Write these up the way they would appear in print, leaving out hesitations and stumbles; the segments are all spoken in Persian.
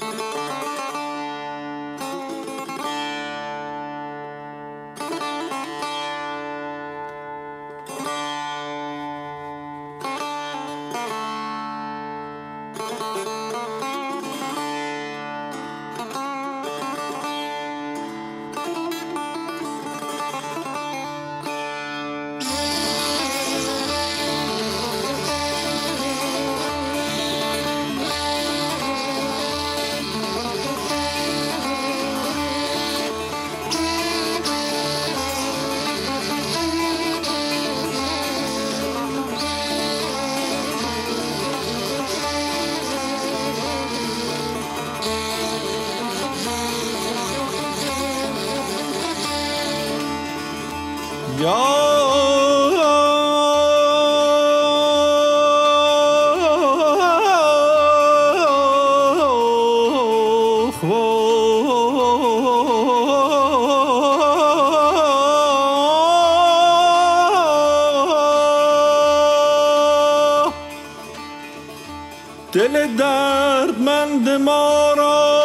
دل دردمند ما را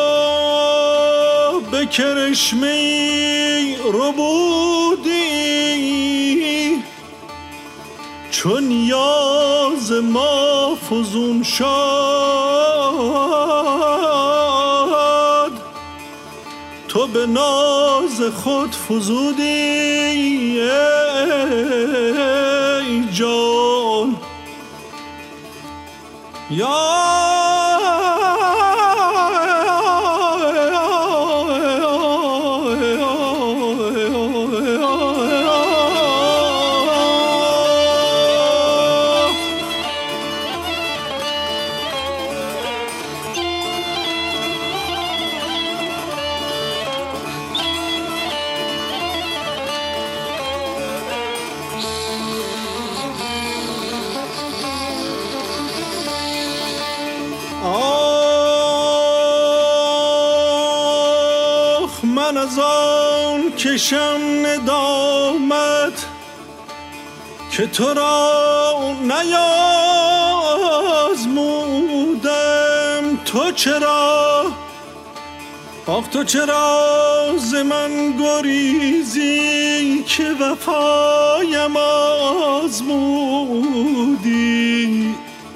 به کرشمه‌ای ربودی، چون نیاز ما فزون شد تو به ناز خود فزودی ای جان. من از آن کشم ندامت که تو را نیازمودم. تو چرا تو چرا ز من گریزی که وفایم آزمودی؟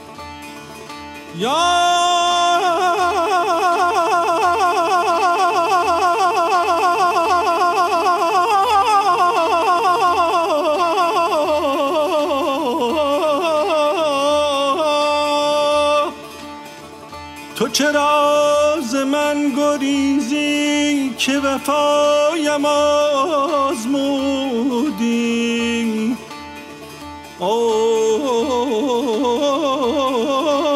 تو چرا ز من گریزی که وفایم آزمودی؟